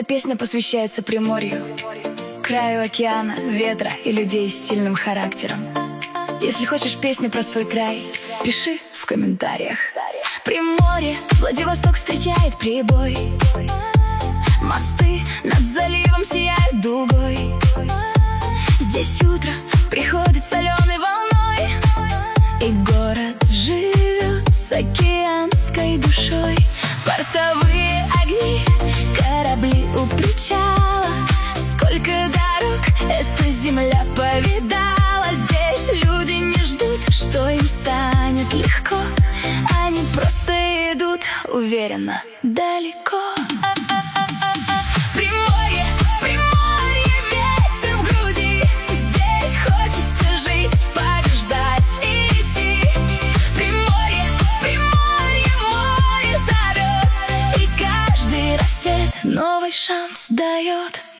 Песня посвящается Приморью, краю океана, ветра и людей с сильным характером. Если хочешь песню про свой край, пиши в комментариях. Приморье, Владивосток встречает прибой. Мосты над заливом сияют дугой. Здесь утро приходит соленой волной, и город живет с океанской душой. Портовые огни, корабли у причала. Сколько дорог эта земля повидала. Здесь люди не ждут, что им станет легко. Они просто идут уверенно далеко. Приморье, Приморье, ветер в груди. Здесь хочется жить, побеждать и идти. Приморье, Приморье, море зовет, и каждый рассвет новый шанс дает.